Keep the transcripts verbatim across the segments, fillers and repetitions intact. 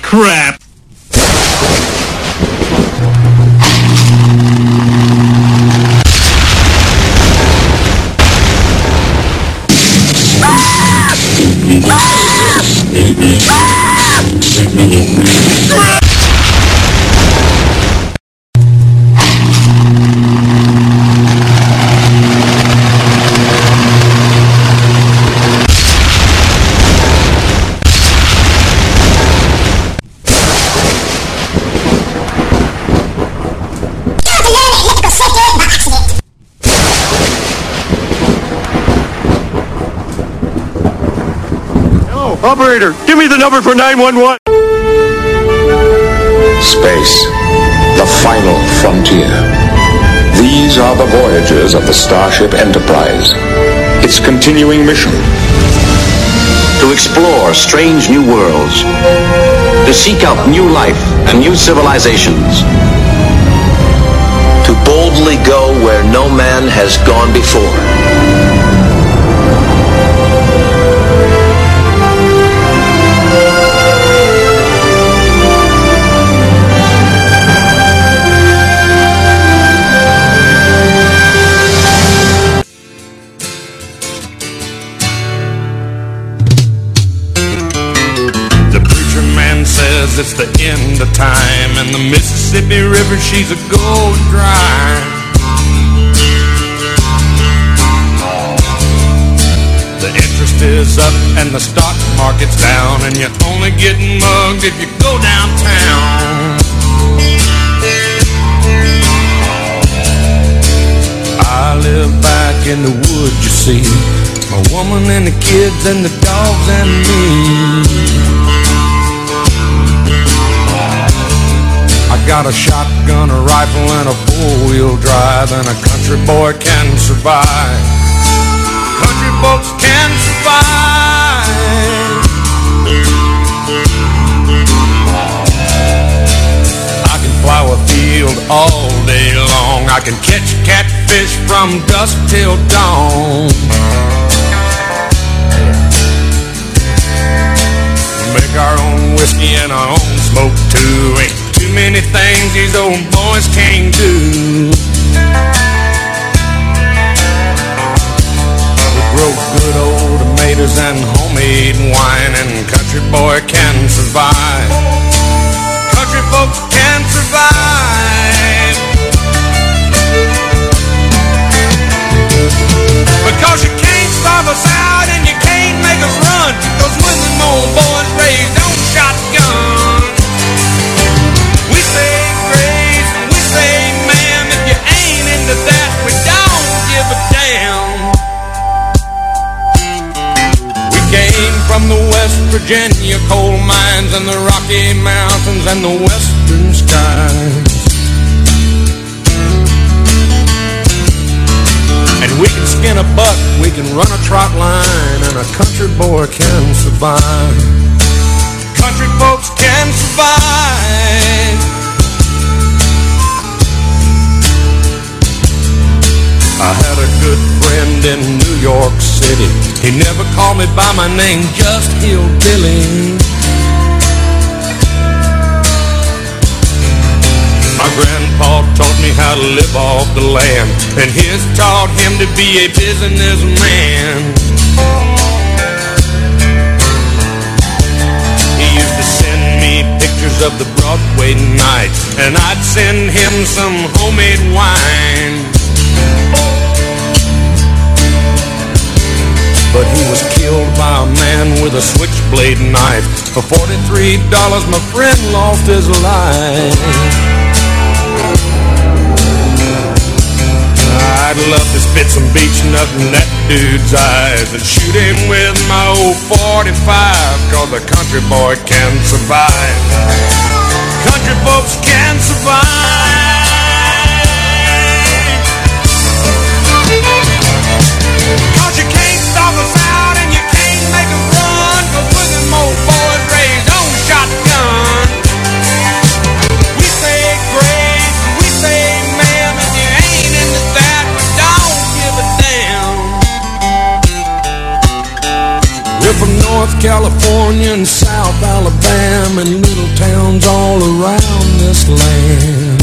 crap. Operator, give me the number for nine one one. Space, the final frontier. These are the voyages of the Starship Enterprise. Its continuing mission: to explore strange new worlds, to seek out new life and new civilizations, to boldly go where no man has gone before. It's the end of time, and the Mississippi River, she's a going dry. The interest is up and the stock market's down, and you're only getting mugged if you go downtown. I live back in the woods, you see, my woman and the kids and the dogs and me. I got a shotgun, a rifle, and a four-wheel drive, and a country boy can survive. Country folks can survive. I can plow a field all day long. I can catch catfish from dusk till dawn. Make our own whiskey and our own smoke too. Ain't too many things these old boys can't do. We grow good old tomatoes and homemade wine, and country boy can survive. Country folks can survive. Because you can't starve us out and you can't make us run, 'cause when them old boys raised on shotgun, we say grace and we say ma'am. If you ain't into that, we don't give a damn. We came from the West Virginia coal mines and the Rocky Mountains and the western skies. And we can skin a buck, we can run a trot line, and a country boy can survive. Country folks can survive. I had a good friend in New York City. He never called me by my name, just Hillbilly. My grandpa taught me how to live off the land, and his taught him to be a businessman. He used to send me pictures of the Broadway nights, and I'd send him some homemade wine. But he was killed by a man with a switchblade knife. For forty-three dollars my friend lost his life. I'd love to spit some beach nut in that dude's eyes and shoot him with my old forty-five, 'cause a country boy can survive. Country folks can survive. 'Cause you can't stop us out and you can't make us run, 'cause we're them old boys raised on shotgun. We say grace, we say ma'am. If you ain't into that, we don't give a damn. We're from North California. California and South Alabama and little towns all around this land.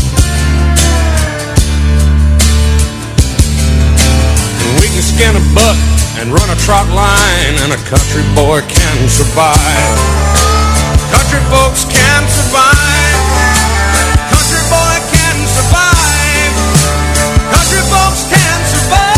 We can skin a buck and run a trot line, and a country boy can survive. Country folks can survive. Country boy can survive. Country folks can survive.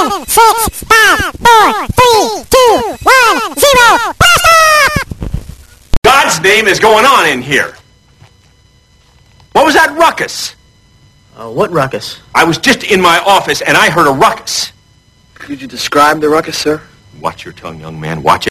seven, six, five, four, three, two, one, zero. Blast off! God's name is going on in here? What was that ruckus? Uh, what ruckus? I was just in my office and I heard a ruckus. Could you describe the ruckus, sir? Watch your tongue, young man. Watch it.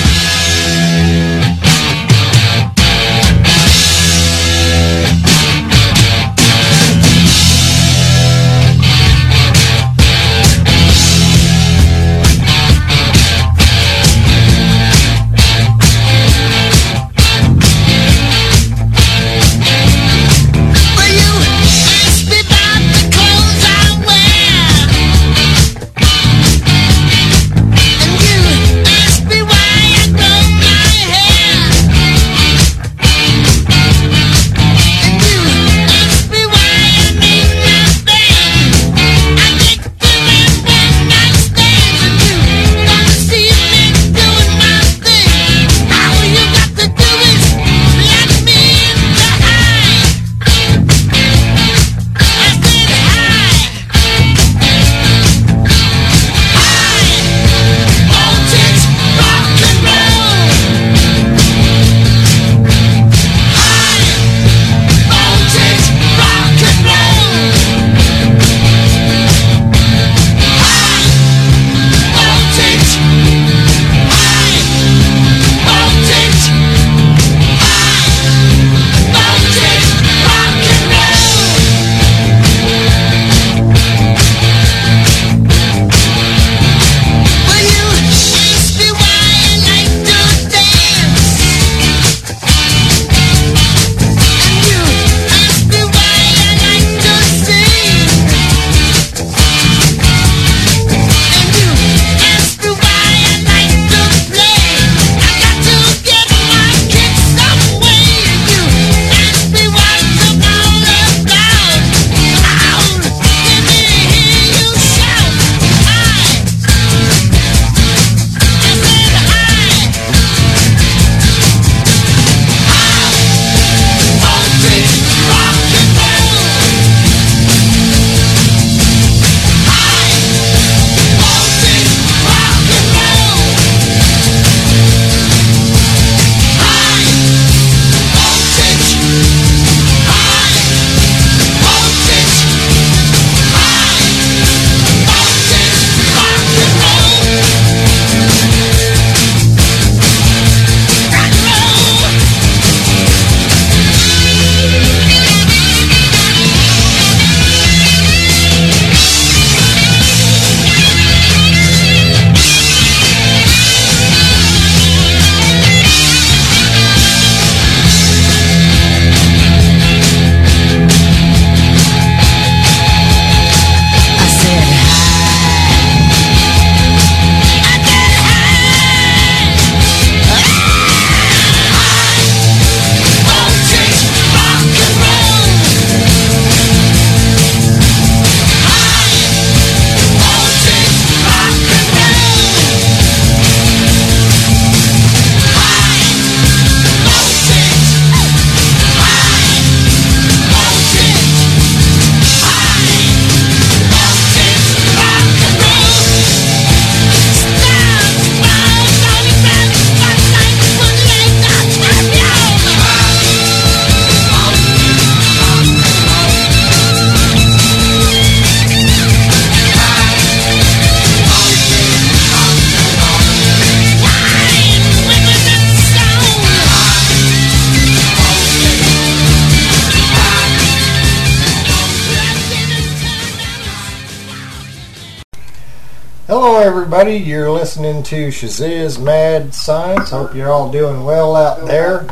Hello everybody, you're listening to Shazizz Mad Science. Hope you're all doing well out there.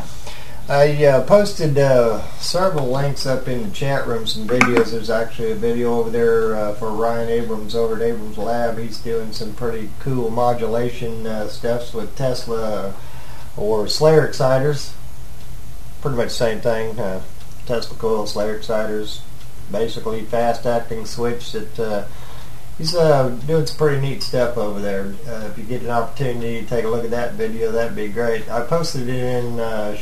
I uh, posted uh, several links up in the chat room, some videos. There's actually a video over there uh, for Ryan Abrams over at Abrams Lab. He's doing some pretty cool modulation uh, stuffs with Tesla or Slayer exciters. Pretty much the same thing. Uh, Tesla coil, Slayer exciters, basically fast acting switch that uh, he's uh, doing some pretty neat stuff over there. Uh, if you get an opportunity to take a look at that video, that'd be great. I posted it in uh,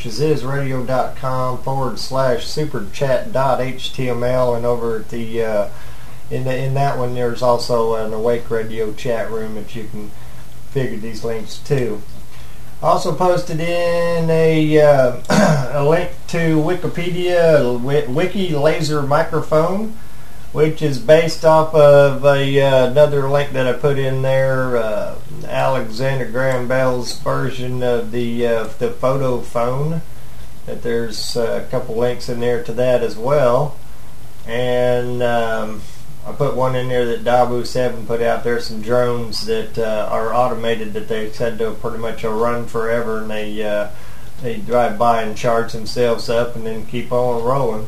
shazizzradio.com forward slash superchat dot html and over at the uh, in the, in that one, there's also an Awake Radio chat room that you can figure these links to. Also posted in a, uh, a link to Wikipedia, Wiki Laser Microphone, which is based off of a, uh, another link that I put in there, uh, Alexander Graham Bell's version of the uh, the photo phone. That there's uh, a couple links in there to that as well. And um, I put one in there that Dabu seven put out there, some drones that uh, are automated that they said they'll pretty much uh, run forever, and they uh, they drive by and charge themselves up and then keep on rolling.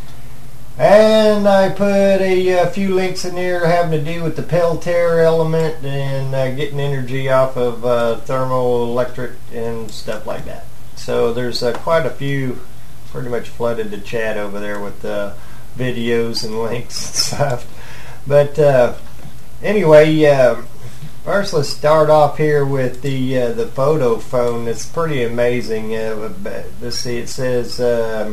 And I put a, a few links in there having to do with the Peltier element and uh, getting energy off of uh, thermoelectric and stuff like that. So there's uh, quite a few, pretty much flooded the chat over there with uh, videos and links and stuff. But uh, anyway, uh, first let's start off here with the uh, the photo phone. It's pretty amazing. Uh, let's see, it says um,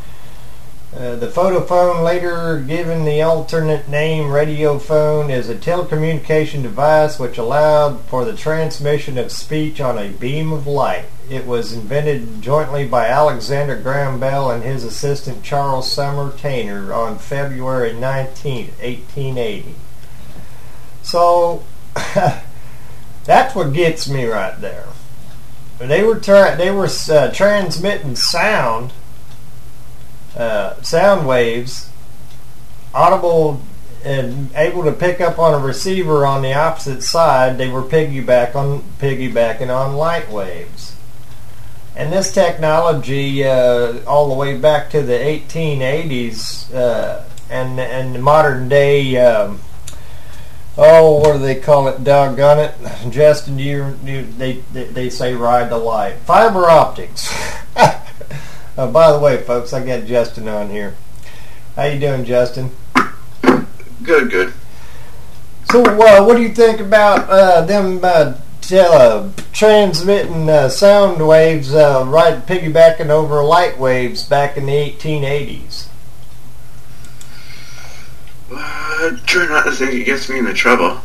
uh, the photo phone, later given the alternate name radio phone, is a telecommunication device which allowed for the transmission of speech on a beam of light. It was invented jointly by Alexander Graham Bell and his assistant Charles Summer Tainer on February nineteenth, eighteen eighty. So that's what gets me right there. They were tra- they were uh, transmitting sound, uh, sound waves, audible, and able to pick up on a receiver on the opposite side. They were piggyback on piggybacking on light waves. And this technology, uh, all the way back to the eighteen eighties, uh, and and the modern day, um, oh, what do they call it? Doggone it, Justin, you, you they, they they say ride the light, fiber optics. uh, by the way, folks, I got Justin on here. How you doing, Justin? Good, good. So, uh, what do you think about uh, them? Uh, Uh, transmitting uh, sound waves, uh, right, piggybacking over light waves back in the eighteen eighties. Uh, try not to think it gets me into trouble.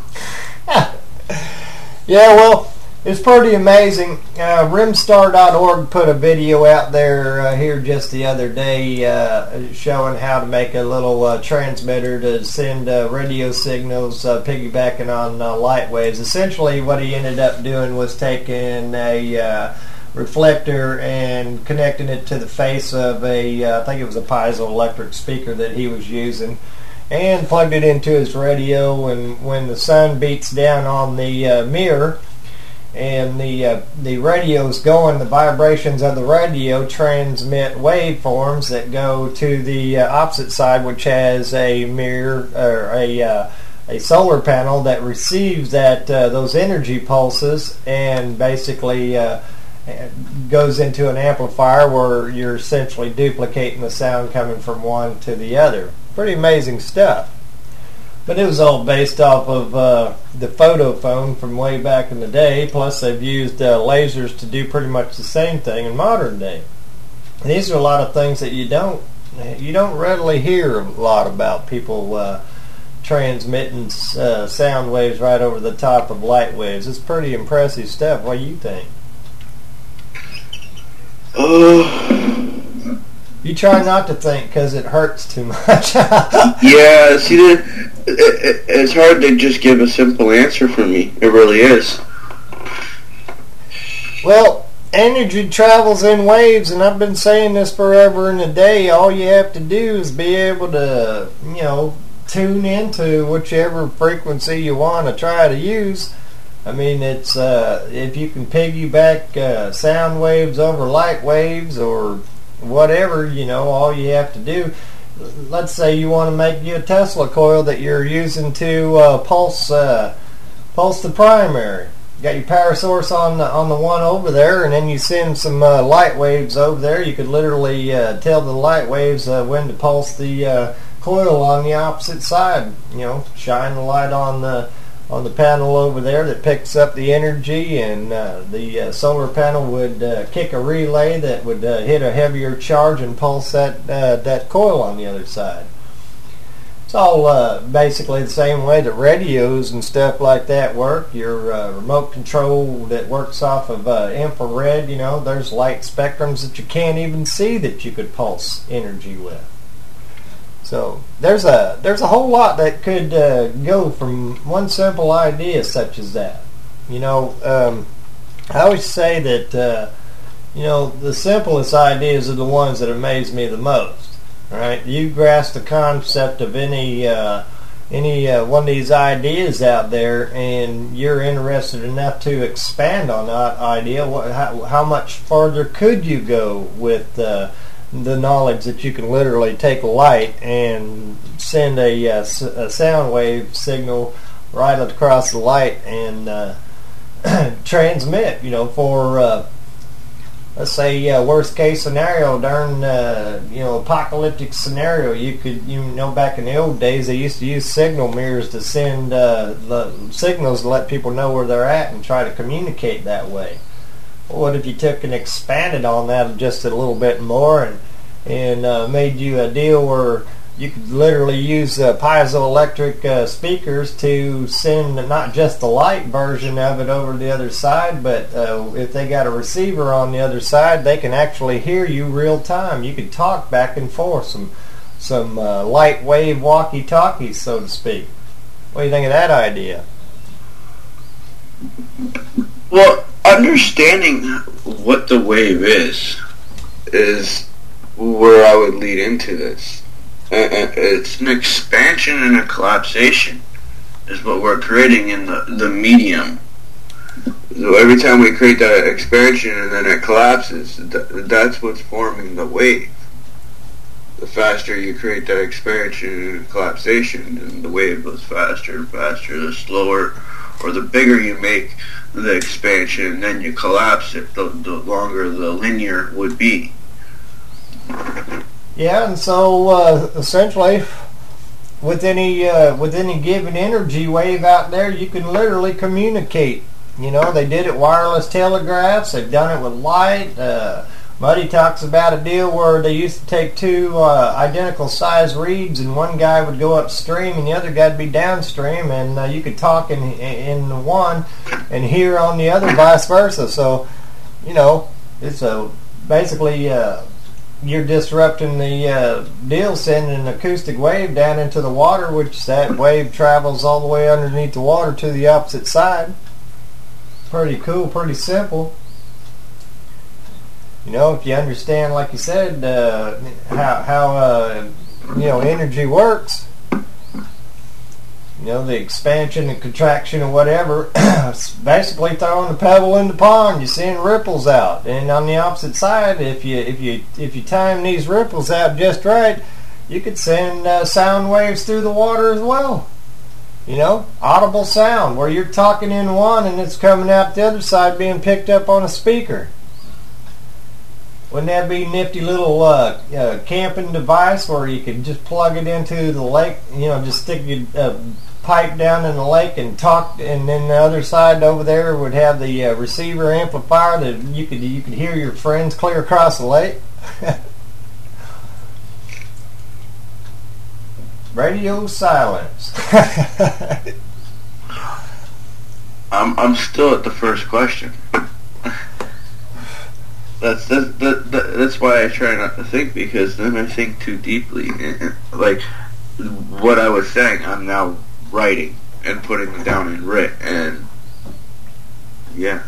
Yeah, well, it's pretty amazing. Uh, Rimstar dot org put a video out there uh, here just the other day uh, showing how to make a little uh, transmitter to send uh, radio signals uh, piggybacking on uh, light waves. Essentially, what he ended up doing was taking a uh, reflector and connecting it to the face of a, uh, I think it was a piezoelectric speaker that he was using, and plugged it into his radio. And when the sun beats down on the uh, mirror, and the uh, the radio's going, the vibrations of the radio transmit waveforms that go to the uh, opposite side, which has a mirror or a uh, a solar panel that receives that uh, those energy pulses, and basically uh, goes into an amplifier where you're essentially duplicating the sound coming from one to the other. Pretty amazing stuff. But it was all based off of uh, the photo phone from way back in the day. Plus, they've used uh, lasers to do pretty much the same thing in modern day. And these are a lot of things that you don't you don't readily hear a lot about. People uh, transmitting uh, sound waves right over the top of light waves. It's pretty impressive stuff. What do you think? Oh. You try not to think because it hurts too much. Yeah, see, the, it, it, it's hard to just give a simple answer for me. It really is. Well, energy travels in waves, and I've been saying this forever and a day. All you have to do is be able to, you know, tune into whichever frequency you want to try to use. I mean, it's uh, if you can piggyback uh, sound waves over light waves or whatever, you know, all you have to do. Let's say you want to make you a Tesla coil that you're using to uh, pulse uh, pulse the primary. You got your power source on the on the one over there, and then you send some uh, light waves over there. You could literally uh, tell the light waves uh, when to pulse the uh, coil on the opposite side. You know, shine the light on the on the panel over there that picks up the energy, and uh, the uh, solar panel would uh, kick a relay that would uh, hit a heavier charge and pulse that uh, that coil on the other side. It's all uh, basically the same way that radios and stuff like that work. Your uh, remote control that works off of uh, infrared, you know, there's light spectrums that you can't even see that you could pulse energy with. So there's a there's a whole lot that could uh, go from one simple idea such as that. You know, um, I always say that uh, you know, the simplest ideas are the ones that amaze me the most. All right, you grasp the concept of any uh, any uh, one of these ideas out there, and you're interested enough to expand on that idea. What, how, how much further could you go with uh, the knowledge that you can literally take light and send a, uh, a sound wave signal right across the light and uh, transmit? You know, for uh, let's say uh, worst case scenario during uh, you know apocalyptic scenario, you could you know back in the old days they used to use signal mirrors to send uh, the signals to let people know where they're at and try to communicate that way. Well, what if you took and expanded on that just a little bit more and and uh, made you a deal where you could literally use uh, piezoelectric uh, speakers to send not just the light version of it over to the other side, but uh, if they got a receiver on the other side, they can actually hear you real time. You could talk back and forth, some some uh, light wave walkie-talkies, so to speak. What do you think of that idea? Well, understanding what the wave is is where I would lead into this. It's an expansion and a collapsation is what we're creating in the, the medium. So every time we create that expansion and then it collapses, that's what's forming the wave. The faster you create that expansion and collapsation, then the wave goes faster and faster. The slower or the bigger you make the expansion and then you collapse it, the, the longer the linear would be. Yeah, and so uh, essentially, with any uh, with any given energy wave out there, you can literally communicate. You know, they did it wireless telegraphs. They've done it with light. Uh, Muddy talks about a deal where they used to take two uh, identical size reeds, and one guy would go upstream and the other guy would be downstream, and uh, you could talk in in the one and hear on the other, vice versa. So, you know, it's a basically. Uh, You're disrupting the uh, deal, sending an acoustic wave down into the water, which that wave travels all the way underneath the water to the opposite side. Pretty cool, pretty simple. You know, if you understand, like you said, uh, how how uh, you know energy works. You know, the expansion and contraction and whatever, it's basically throwing a pebble in the pond. You're seeing ripples out. And on the opposite side, if you if you if you time these ripples out just right, you could send uh, sound waves through the water as well. You know, audible sound where you're talking in one and it's coming out the other side being picked up on a speaker. Wouldn't that be a nifty little uh, uh, camping device where you could just plug it into the lake, you know, just stick your uh, pipe down in the lake and talk, and then the other side over there would have the uh, receiver amplifier that you could you could hear your friends clear across the lake. Radio silence. I'm I'm still at the first question. That's that's that, that, that's why I try not to think, because then I think too deeply. Like what I was saying, I'm now writing and putting it down in writ, and yeah.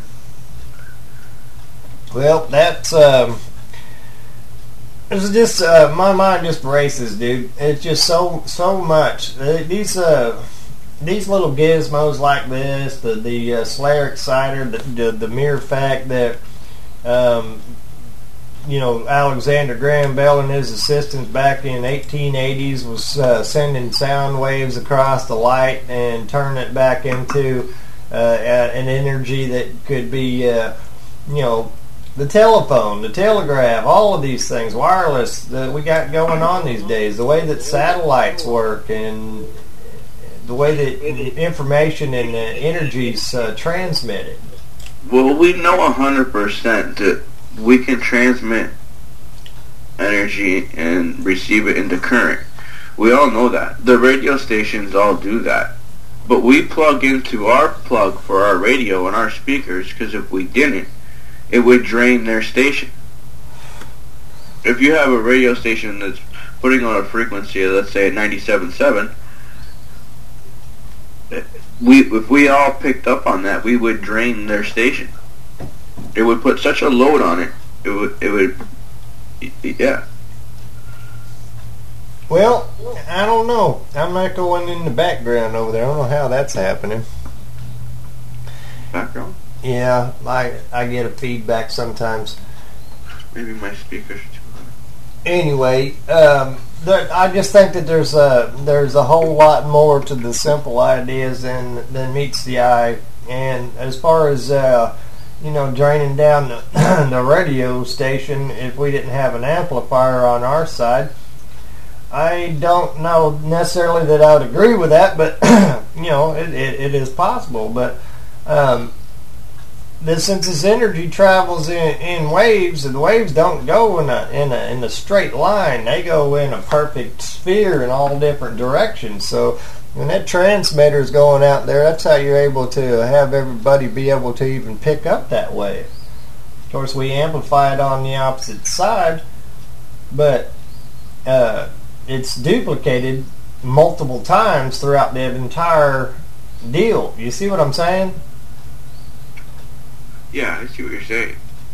Well, that's um, it's just uh, my mind just races, dude. It's just so so much. Uh, these uh, these little gizmos like this, the the uh, Slayer Exciter, the, the the mere fact that. Um, you know, Alexander Graham Bell and his assistants back in eighteen eighties was uh, sending sound waves across the light and turning it back into uh, an energy that could be, uh, you know, the telephone, the telegraph, all of these things, wireless that we got going on these days, the way that satellites work and the way that information and uh, energy's uh, transmitted. Well, we know one hundred percent that we can transmit energy and receive it into current. We all know that. The radio stations all do that. But we plug into our plug for our radio and our speakers, because if we didn't, it would drain their station. If you have a radio station that's putting on a frequency of, let's say, ninety-seven point seven, we, if we all picked up on that, we would drain their station. It would put such a load on it. It would, it would, yeah. Well, I don't know. I'm echoing in the background over there. I don't know how that's happening. Background? Yeah, I I get a feedback sometimes. Maybe my speakers are too loud. Anyway, um, there, I just think that there's a there's a whole lot more to the simple ideas than than meets the eye. And as far as uh, you know, draining down the, the radio station, if we didn't have an amplifier on our side, I don't know necessarily that I would agree with that, but you know, it, it, it is possible. But um, this, since this energy travels in, in waves, and the waves don't go in a in a in a straight line; they go in a perfect sphere in all different directions. So when that transmitter is going out there, that's how you're able to have everybody be able to even pick up that wave. Of course, we amplify it on the opposite side, but uh, it's duplicated multiple times throughout the entire deal. You see what I'm saying? Yeah, I see what you're saying.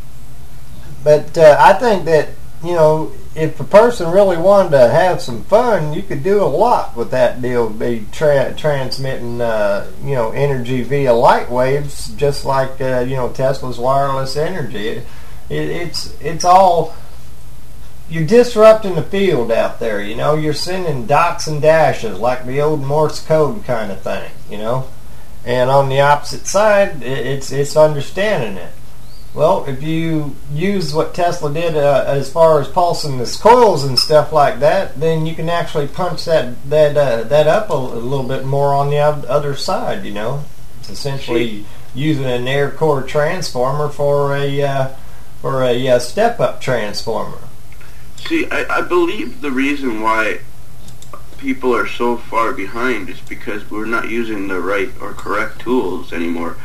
But uh, I think that, you know, if a person really wanted to have some fun, you could do a lot with that deal. Be tra- transmitting, uh, you know, energy via light waves, just like uh, you know, Tesla's wireless energy. It, it, it's it's all, you're disrupting the field out there. You know, you're sending dots and dashes like the old Morse code kind of thing. You know, and on the opposite side, it, it's it's understanding it. Well, if you use what Tesla did uh, as far as pulsing the coils and stuff like that, then you can actually punch that that uh, that up a, a little bit more on the other side. You know, it's essentially using an air core transformer for a uh, for a uh, step up transformer. See, I, I believe the reason why people are so far behind is because we're not using the right or correct tools anymore.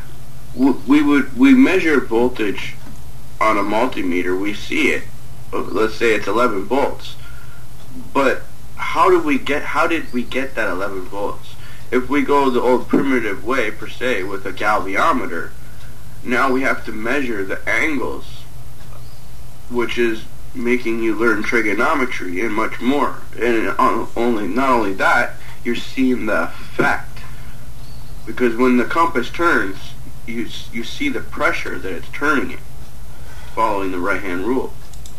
We would we measure voltage on a multimeter. We see it. Let's say it's eleven volts. But how did we get how did we get that eleven volts? If we go the old primitive way per se with a galvanometer, now we have to measure the angles, which is making you learn trigonometry and much more. And on, only not only that, you're seeing the effect, because when the compass turns, you you see the pressure that it's turning it, following the right-hand rule.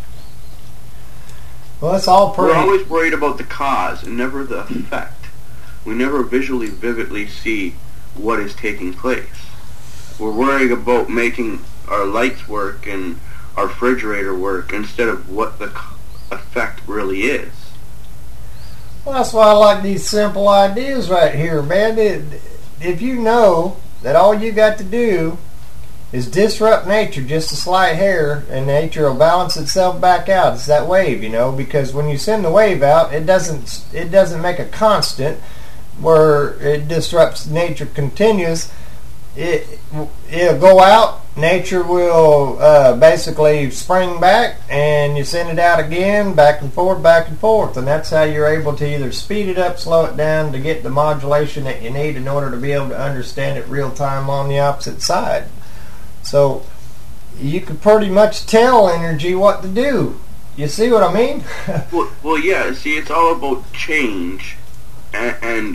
Well, it's all pretty. We're always worried about the cause and never the effect. We never visually, vividly see what is taking place. We're worrying about making our lights work and our refrigerator work instead of what the effect really is. Well, that's why I like these simple ideas right here, man. It, if you know that all you got to do is disrupt nature just a slight hair, and nature will balance itself back out. It's that wave, you know, because when you send the wave out, it doesn't it doesn't make a constant where it disrupts nature continuous. It it'll go out. Nature will uh, basically spring back, and you send it out again, back and forth, back and forth, and that's how you're able to either speed it up, slow it down to get the modulation that you need in order to be able to understand it real time on the opposite side. So you could pretty much tell energy what to do. You see what I mean? well, well, yeah. See, it's all about change, and, and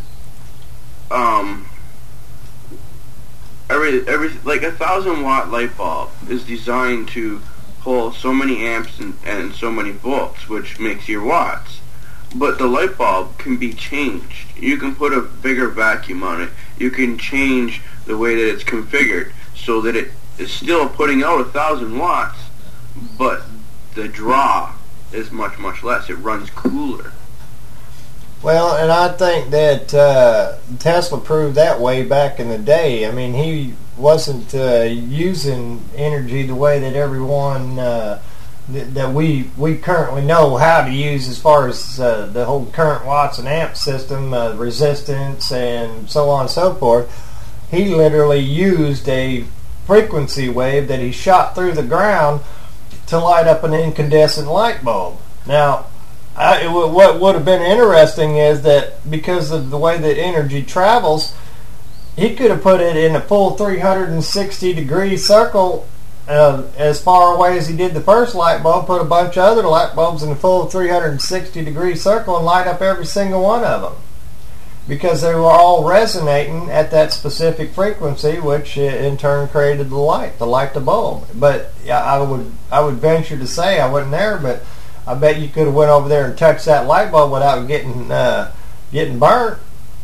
um. Every, every, like a thousand watt light bulb is designed to hold so many amps and, and so many volts, which makes your watts. But the light bulb can be changed. You can put a bigger vacuum on it. You can change the way that it's configured so that it is still putting out a thousand watts, but the draw is much, much less. It runs cooler. Well, and I think that uh, Tesla proved that way back in the day. I mean, he wasn't uh, using energy the way that everyone uh, that, that we we currently know how to use as far as uh, the whole current watts and amps system, uh, resistance, and so on and so forth. He literally used a frequency wave that he shot through the ground to light up an incandescent light bulb. Now, I, it, what would have been interesting is that because of the way that energy travels, he could have put it in a full three hundred sixty degree circle uh, as far away as he did the first light bulb, put a bunch of other light bulbs in a full three hundred sixty degree circle and light up every single one of them, because they were all resonating at that specific frequency, which in turn created the light, the light the bulb. But yeah, I would I would venture to say, I wasn't there, but I bet you could have went over there and touched that light bulb without getting uh, getting burnt.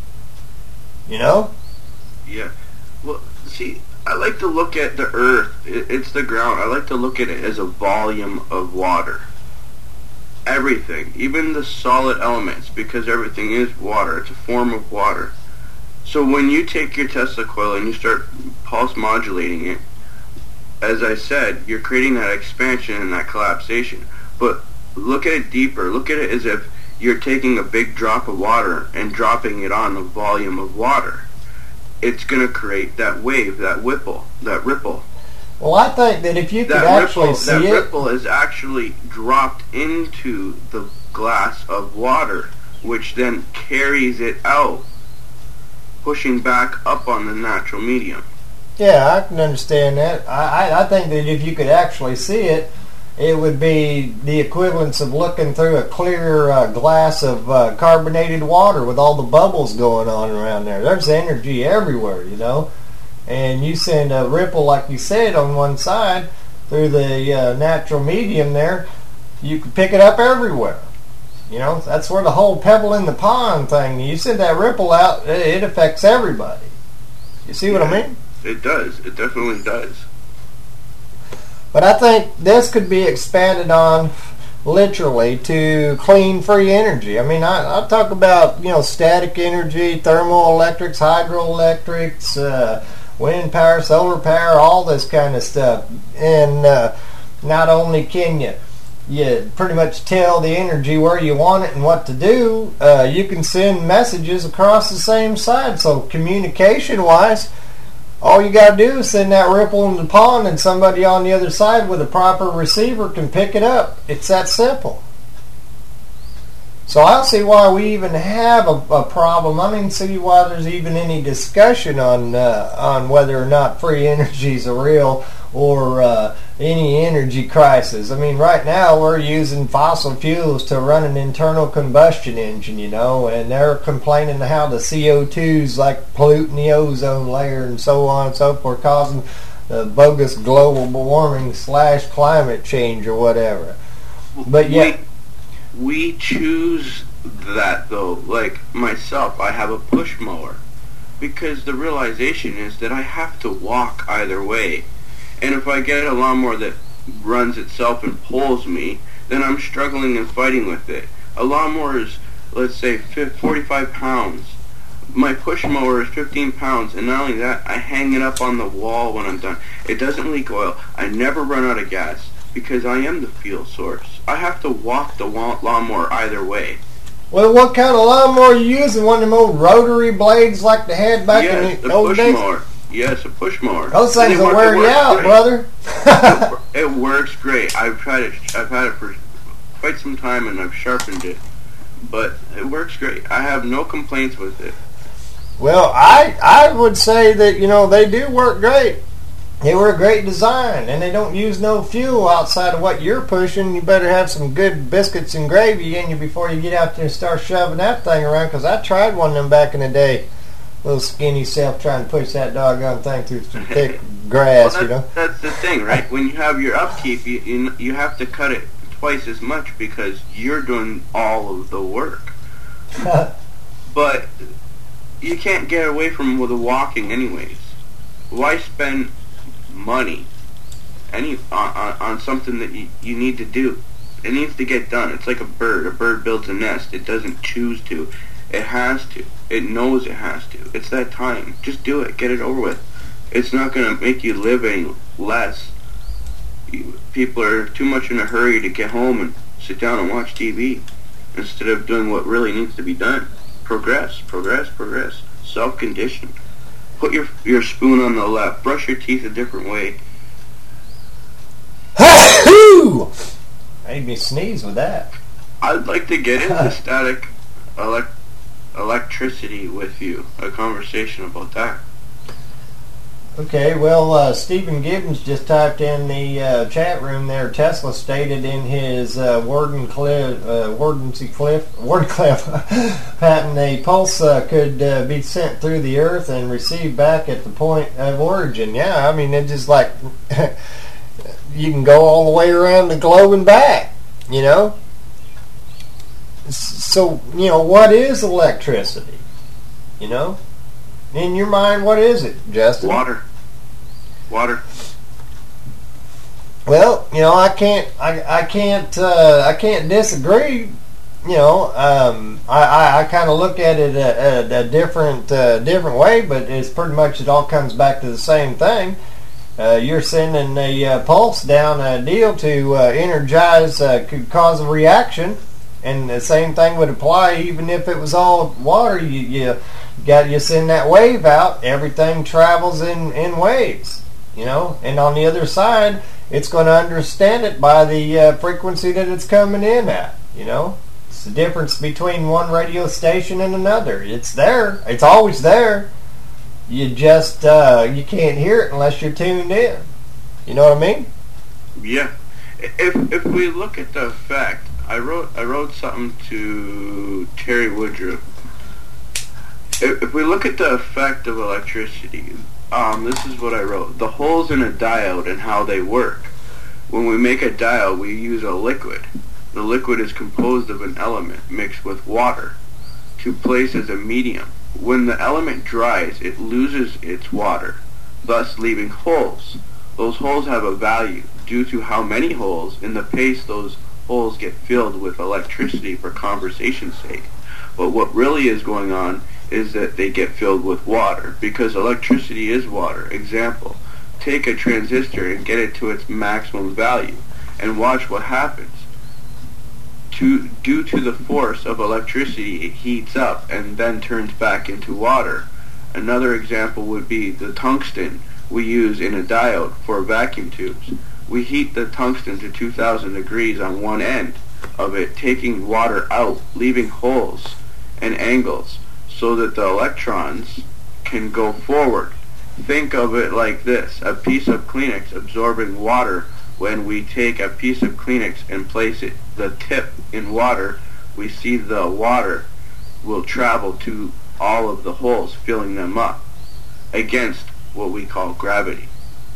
You know? Yeah. Well, see, I like to look at the earth. It's the ground. I like to look at it as a volume of water. Everything, even the solid elements, because everything is water. It's a form of water. So when you take your Tesla coil and you start pulse modulating it, as I said, you're creating that expansion and that collapsation. But look at it deeper. Look at it as if you're taking a big drop of water and dropping it on the volume of water. It's going to create that wave, that ripple, that ripple. Well, I think that if you could that actually ripple, see that it, ripple is actually dropped into the glass of water, which then carries it out, pushing back up on the natural medium. yeah, I can understand that. I, I, I think that if you could actually see it, it would be the equivalence of looking through a clear uh, glass of uh, carbonated water with all the bubbles going on around there. There's energy everywhere, you know. And you send a ripple, like you said, on one side through the uh, natural medium there, you can pick it up everywhere. You know, that's where the whole pebble in the pond thing, you send that ripple out, it affects everybody. You see what Yeah, I mean? It does. It definitely does. But I think this could be expanded on literally to clean, free energy. I mean, I, I talk about, you know, static energy, thermoelectrics, hydroelectrics, uh, wind power, solar power, all this kind of stuff. And uh, not only can you you pretty much tell the energy where you want it and what to do, uh, you can send messages across the same side. So communication-wise, all you got to do is send that ripple in the pond and somebody on the other side with a proper receiver can pick it up. It's that simple. So I don't see why we even have a, a problem. I don't see why there's even any discussion on uh, on whether or not free energy is a real or uh, any energy crisis. I mean, right now we're using fossil fuels to run an internal combustion engine, you know, and they're complaining how the C O two's like polluting the ozone layer and so on and so forth, causing uh, bogus global warming slash climate change or whatever. But yeah. We, we choose that, though. Like myself, I have a push mower because the realization is that I have to walk either way. And if I get a lawnmower that runs itself and pulls me, then I'm struggling and fighting with it. A lawnmower is, let's say, forty-five pounds. My push mower is fifteen pounds, and not only that, I hang it up on the wall when I'm done. It doesn't leak oil. I never run out of gas because I am the fuel source. I have to walk the lawnmower either way. Well, what kind of lawnmower are you using? One of them old rotary blades like they had back yes, in the a old push days? mower. Yes, a push mower. Those things will work- wear you works out, great. brother. it, it works great. I've tried it. I've had it for quite some time, and I've sharpened it. But it works great. I have no complaints with it. Well, I I would say that, you know, they do work great. They were a great design, and they don't use no fuel outside of what you're pushing. You better have some good biscuits and gravy in you before you get out there and start shoving that thing around, because I tried one of them back in the day. Little skinny self trying to push that doggone thing through some thick grass, well, you know. That's the thing, right? When you have your upkeep, you, you you have to cut it twice as much because you're doing all of the work. But you can't get away from the walking anyways. Why spend money any on, on, on something that you, you need to do? It needs to get done. It's like a bird. A bird builds a nest. It doesn't choose to. It has to. It knows it has to. It's that time. Just do it. Get it over with. It's not going to make you live any less You- People are too much in a hurry to get home and sit down and watch T V instead of doing what really needs to be done. Progress, progress, progress. Self-conditioned. Put your your spoon on the left. Brush your teeth a different way. Ha-hoo! Made me sneeze with that. I'd like to get into static elect- electricity with you. A conversation about that. Okay, well, uh, Stephen Gibbons just typed in the uh, chat room there. Tesla stated in his uh, Wardenclyffe, uh, Wardenclyffe, Wardenclyffe patent, a pulse uh, could uh, be sent through the Earth and received back at the point of origin. Yeah, I mean, it's just like you can go all the way around the globe and back, you know? So, you know, what is electricity? You know? In your mind, what is it, Justin? Water. Water. Well, you know, I can't, I, I can't, uh, I can't disagree. You know, um, I, I, I kind of look at it a, a, a different, uh, different way, but it's pretty much it all comes back to the same thing. Uh, you're sending a uh, pulse down a deal to uh, energize, uh, could cause a reaction, and the same thing would apply even if it was all water. You, you got you send that wave out, everything travels in, in waves, you know, and on the other side, it's going to understand it by the uh, frequency that it's coming in at, you know. It's the difference between one radio station and another. It's there. It's always there. You just, uh, you can't hear it unless you're tuned in. You know what I mean? Yeah. If if we look at the effect, I wrote I wrote something to Terry Woodruff. If, if we look at the effect of electricity, um, this is what I wrote. The holes in a diode and how they work. When we make a diode, we use a liquid. The liquid is composed of an element mixed with water to place as a medium. When the element dries, it loses its water, thus leaving holes. Those holes have a value due to how many holes in the paste those holes get filled with electricity for conversation's sake. But what really is going on is that they get filled with water, because electricity is water. Example, take a transistor and get it to its maximum value, and watch what happens. To, due to the force of electricity, it heats up and then turns back into water. Another example would be the tungsten we use in a diode for vacuum tubes. We heat the tungsten to two thousand degrees on one end of it, taking water out, leaving holes and angles so that the electrons can go forward. Think of it like this: a piece of Kleenex absorbing water. When we take a piece of Kleenex and place it, the tip in water, we see the water will travel to all of the holes, filling them up against what we call gravity.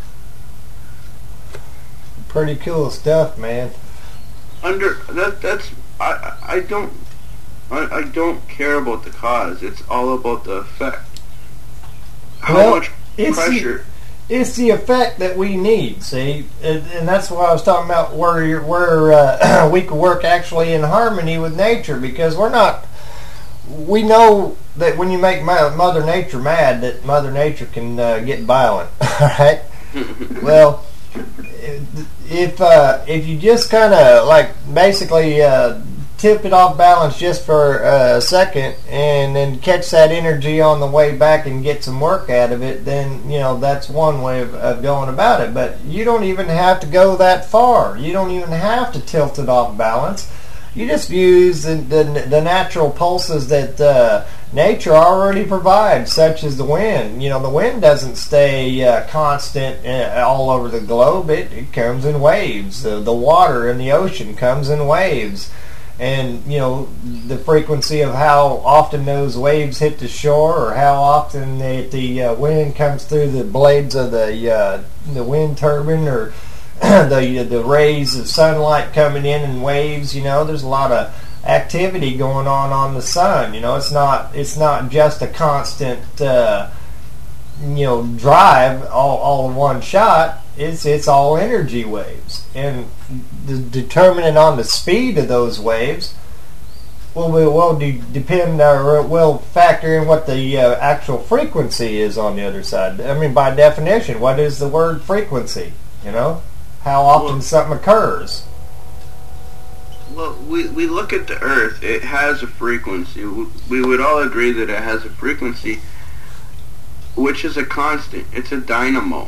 Pretty cool stuff, man. Under that, that's I. I don't. I, I don't care about the cause. It's all about the effect. How Well, much it's the- pressure? It's the effect that we need, see, and, and that's why I was talking about where you're, where uh, we can work actually in harmony with nature, because we're not. We know that when you make Mother Nature mad, that Mother Nature can uh, get violent. All right. Well, if uh, if you just kind of like basically uh, tip it off balance just for uh, a second and then catch that energy on the way back and get some work out of it, then, you know, that's one way of, of going about it. But you don't even have to go that far. You don't even have to tilt it off balance. You just use the, the, the natural pulses that uh, nature already provides, such as the wind. You know, the wind doesn't stay uh, constant uh, all over the globe. It, it comes in waves. The, the water in the ocean comes in waves. And, you know, the frequency of how often those waves hit the shore, or how often the, the uh, wind comes through the blades of the uh, the wind turbine, or the the rays of sunlight coming in in waves. You know, there's a lot of activity going on on the sun. You know, it's not it's not just a constant uh, you know drive all all in one shot. It's it's all energy waves, and the, determining on the speed of those waves will will, will de- depend or will factor in what the uh, actual frequency is on the other side. I mean, by definition, what is the word frequency? You know, how often Well- something occurs. Well, we, we look at the Earth. It has a frequency. We would all agree that it has a frequency, which is a constant. It's a dynamo.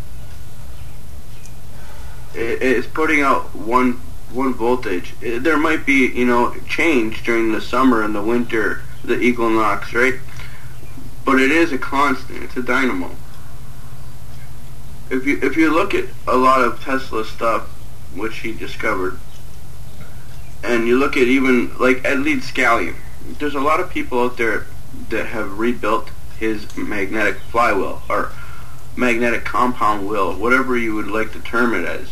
It, it's putting out one one voltage. It, there might be, you know, change during the summer and the winter, the equinox, right? But it is a constant. It's a dynamo. If you if you look at a lot of Tesla stuff, which he discovered, and you look at even like Ed Leedscallion, there's a lot of people out there that have rebuilt his magnetic flywheel or magnetic compound wheel, whatever you would like to term it as.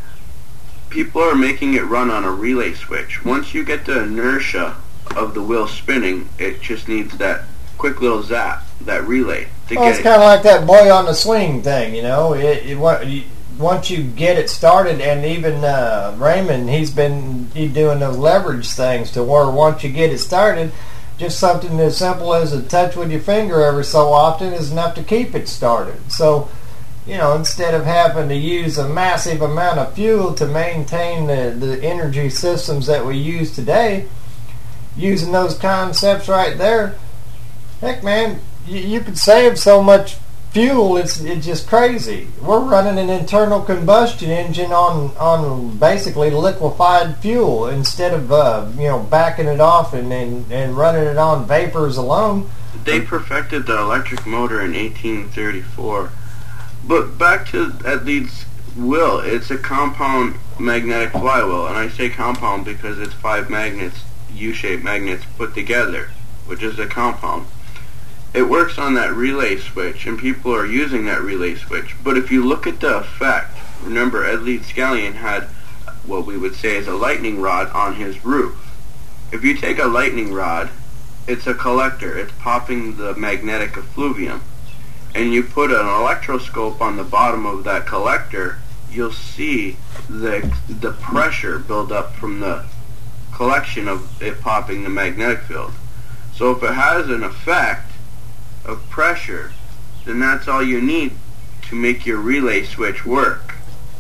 People are making it run on a relay switch. Once you get the inertia of the wheel spinning, it just needs that quick little zap, that relay to Well, get it's it. kind of like that boy on the swing thing, you know. It, it wa- you, once you get it started, and even uh, Raymond, he's been he doing those leverage things to where once you get it started, just something as simple as a touch with your finger every so often is enough to keep it started. So, you know, instead of having to use a massive amount of fuel to maintain the, the energy systems that we use today, using those concepts right there, heck, man, you, you could save so much fuel. It's it's just crazy. We're running an internal combustion engine on on basically liquefied fuel instead of uh, you know backing it off and, and and running it on vapors alone. They perfected the electric motor in eighteen thirty-four. But back to Ed Leeds' wheel, it's a compound magnetic flywheel, and I say compound because it's five magnets, U-shaped magnets put together, which is a compound. It works on that relay switch, and people are using that relay switch. But if you look at the effect, remember Ed Leedscallion had what we would say is a lightning rod on his roof. If you take a lightning rod, it's a collector. It's popping the magnetic effluvium. And you put an electroscope on the bottom of that collector, you'll see the the pressure build up from the collection of it popping the magnetic field. So if it has an effect of pressure, then that's all you need to make your relay switch work.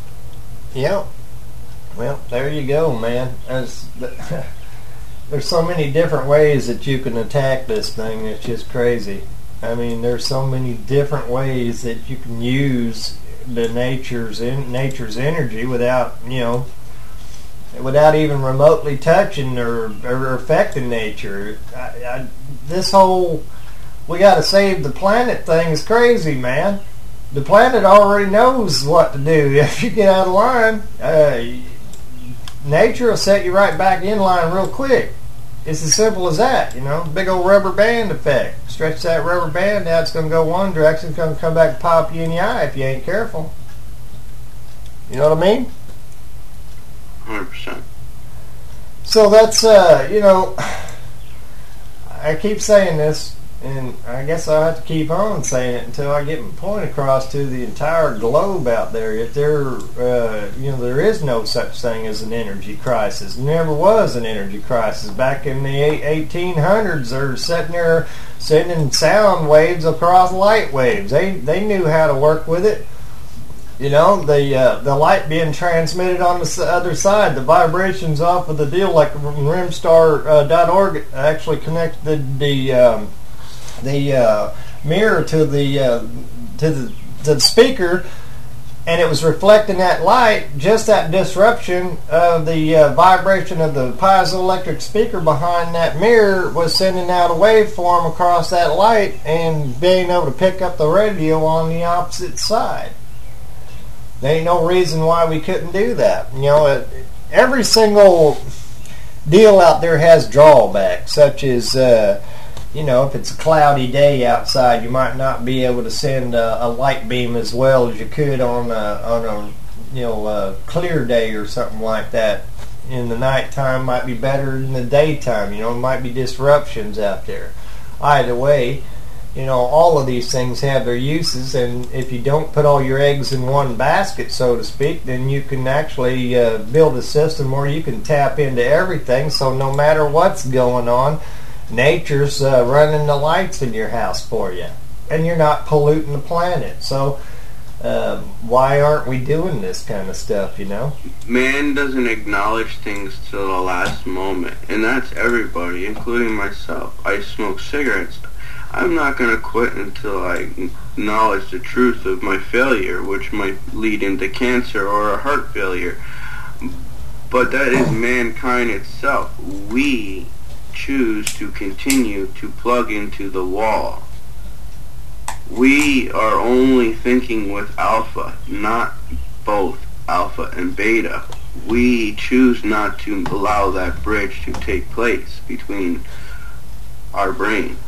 Yep. Well, there you go, man. There's, there's so many different ways that you can attack this thing. It's just crazy. I mean, there's so many different ways that you can use the nature's in, nature's energy without, you know, without even remotely touching or, or affecting nature. I, I, this whole we got to save the planet thing is crazy, man. The planet already knows what to do. If you get out of line, uh, nature will set you right back in line real quick. It's as simple as that, you know. Big old rubber band effect. Stretch that rubber band, now it's going to go one direction, it's going to come back and pop you in the eye if you ain't careful. You know what I mean? one hundred percent. So that's, uh, you know, I keep saying this, and I guess I'll have to keep on saying it until I get my point across to the entire globe out there. If there, uh, you know, there is no such thing as an energy crisis. Never was an energy crisis. Back in the eighteen hundreds, they're sitting there sending sound waves across light waves. They they knew how to work with it. You know, the uh, the light being transmitted on the other side, the vibrations off of the deal, like rimstar dot org actually connected the um, the uh, mirror to the uh, to the to the speaker, and it was reflecting that light. Just that disruption of the uh, vibration of the piezoelectric speaker behind that mirror was sending out a waveform across that light and being able to pick up the radio on the opposite side. There ain't no reason why we couldn't do that. You know, it, every single deal out there has drawbacks, such as, uh, you know, if it's a cloudy day outside, you might not be able to send a, a light beam as well as you could on a, on a you know, a clear day or something like that. In the nighttime might be better than the daytime. You know, there might be disruptions out there. Either way, you know, all of these things have their uses, and if you don't put all your eggs in one basket, so to speak, then you can actually uh, build a system where you can tap into everything, so no matter what's going on, nature's uh, running the lights in your house for you, and you're not polluting the planet. So Um, why aren't we doing this kind of stuff, you know? Man doesn't acknowledge things till the last moment, and that's everybody, including myself. I smoke cigarettes. I'm not going to quit until I acknowledge the truth of my failure, which might lead into cancer or a heart failure. But that is mankind itself. We choose to continue to plug into the wall. We are only thinking with alpha, not both alpha and beta. We choose not to allow that bridge to take place between our brain.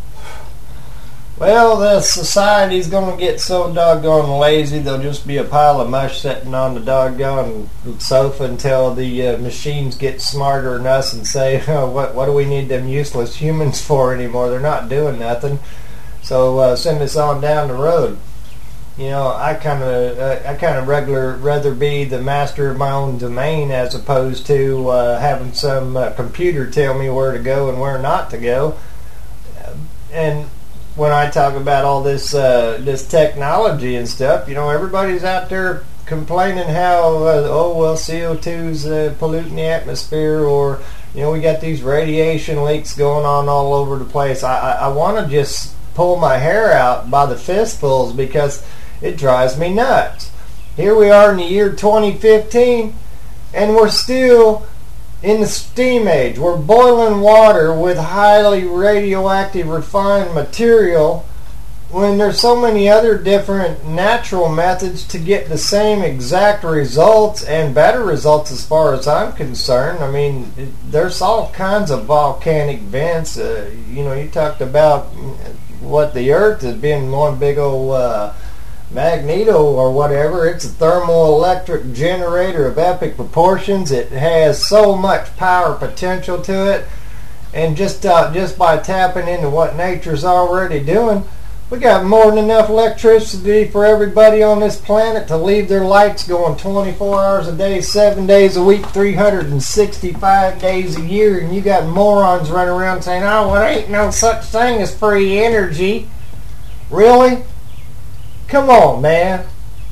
Well, the society's going to get so doggone lazy, there'll just be a pile of mush sitting on the doggone sofa until the uh, machines get smarter than us and say, oh, what, what do we need them useless humans for anymore? They're not doing nothing. So uh, send us on down the road. You know, I kind of, uh, I kind of regular rather be the master of my own domain as opposed to uh, having some uh, computer tell me where to go and where not to go. And when I talk about all this uh, this technology and stuff, you know, everybody's out there complaining how uh, oh well C O two's uh, polluting the atmosphere, or you know we got these radiation leaks going on all over the place. I I, I want to just pull my hair out by the fistfuls because it drives me nuts. Here we are in the year twenty fifteen, and we're still in the steam age. We're boiling water with highly radioactive refined material when there's so many other different natural methods to get the same exact results and better results as far as I'm concerned. I mean, it, there's all kinds of volcanic vents. Uh, you know, you talked about what the Earth has been one big old uh, magneto or whatever. It's a thermoelectric generator of epic proportions. It has so much power potential to it, and just uh, just by tapping into what nature's already doing, we got more than enough electricity for everybody on this planet to leave their lights going twenty-four hours a day, seven days a week, three hundred sixty-five days a year, and you got morons running around saying, oh, well, there ain't no such thing as free energy. Really? Come on, man.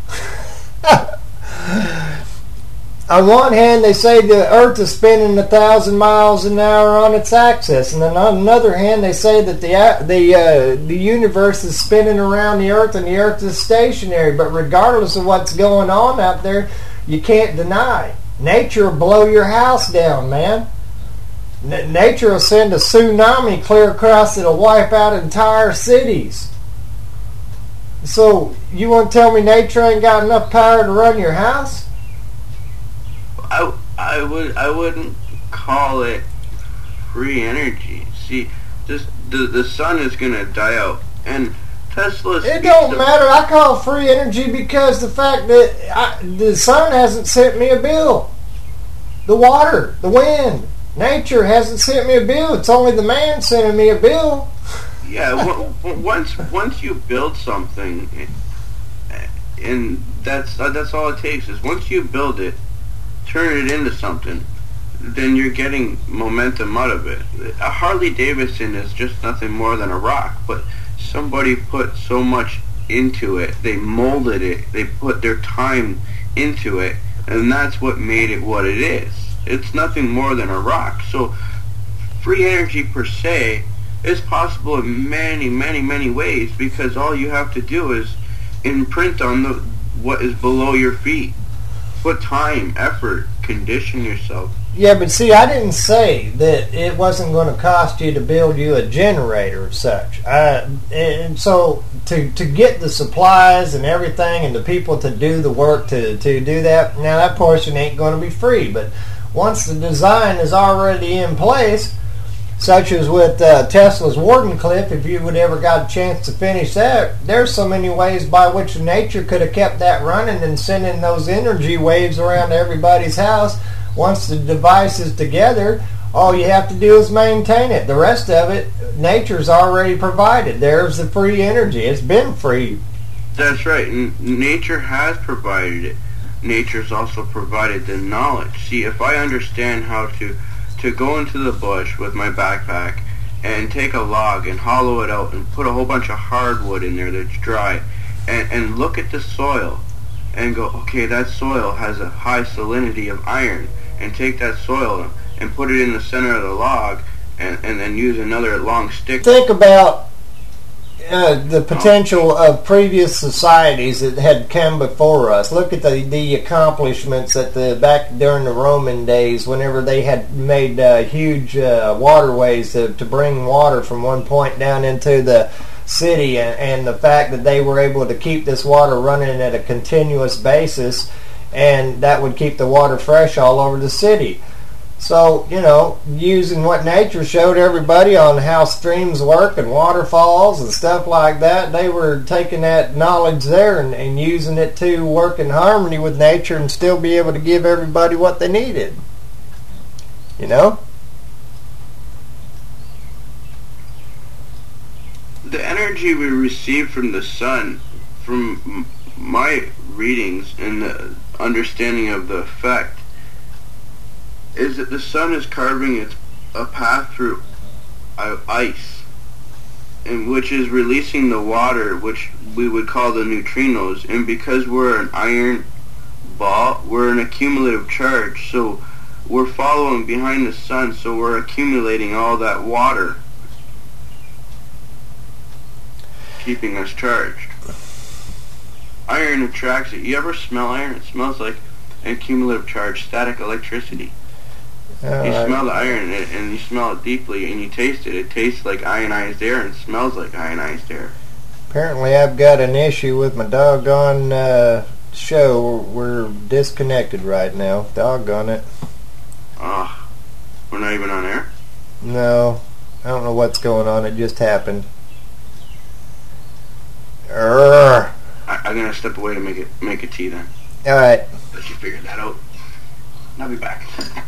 On one hand, they say the Earth is spinning a thousand miles an hour on its axis, and then on another hand, they say that the the uh, the universe is spinning around the Earth, and the Earth is stationary. But regardless of what's going on out there, you can't deny nature will blow your house down, man. N- nature will send a tsunami clear across it'll wipe out entire cities. So, you want to tell me nature ain't got enough power to run your house? I, I, would, I wouldn't call it free energy. See, this, the, the sun is going to die out. And Tesla... It don't matter. I call it free energy because the fact that I, the sun hasn't sent me a bill. The water, the wind, nature hasn't sent me a bill. It's only the man sending me a bill. Yeah, w- once once you build something, and that's that's all it takes is once you build it, turn it into something, then you're getting momentum out of it. A Harley Davidson is just nothing more than a rock, but somebody put so much into it, they molded it, they put their time into it, and that's what made it what it is. It's nothing more than a rock. So free energy per se is possible in many, many, many ways, because all you have to do is imprint on the what is below your feet. Put time, effort, condition yourself. Yeah, but see, I didn't say that it wasn't going to cost you to build you a generator or such. I, and so to to get the supplies and everything and the people to do the work to, to do that, now that portion ain't going to be free. But once the design is already in place, such as with uh, Tesla's Wardenclyffe, if you would ever got a chance to finish that, there's so many ways by which nature could have kept that running and sending those energy waves around to everybody's house. Once the device is together, all you have to do is maintain it. The rest of it, nature's already provided. There's the free energy. It's been free. That's right. N- nature has provided it. Nature's also provided the knowledge. See, if I understand how to to go into the bush with my backpack and take a log and hollow it out and put a whole bunch of hardwood in there that's dry and, and look at the soil and go, okay, that soil has a high salinity of iron, and take that soil and put it in the center of the log, and, and then use another long stick. Think about uh, the potential of previous societies that had come before us. Look at the, the accomplishments at the back during the Roman days, whenever they had made uh, huge uh, waterways to, to bring water from one point down into the city, and, and the fact that they were able to keep this water running at a continuous basis, and that would keep the water fresh all over the city. So, you know, using what nature showed everybody on how streams work and waterfalls and stuff like that, they were taking that knowledge there and, and using it to work in harmony with nature and still be able to give everybody what they needed. You know? The energy we receive from the sun, from my readings and the understanding of the effect, is that the sun is carving its a path through ice, and which is releasing the water, which we would call the neutrinos. And because we're an iron ball, we're an accumulative charge, so we're following behind the sun, so we're accumulating all that water, keeping us charged. Iron attracts it. You ever smell iron? It smells like an accumulative charge, static electricity. Uh, you smell the iron, and, and you smell it deeply, and you taste it. It tastes like ionized air and smells like ionized air. Apparently I've got an issue with my doggone uh, show. We're disconnected right now. Doggone it. Ah, we're not even on air? No, I don't know what's going on. It just happened. Urgh. I, I'm gonna step away to make it make a tea then. All right. Let you figure that out. I'll be back.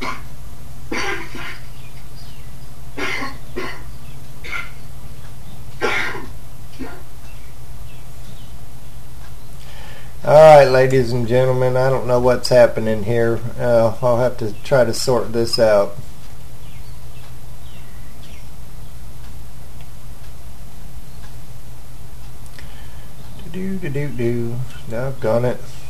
Alright, ladies and gentlemen, I don't know what's happening here. Uh, I'll have to try to sort this out. Do do do do. Doggone it.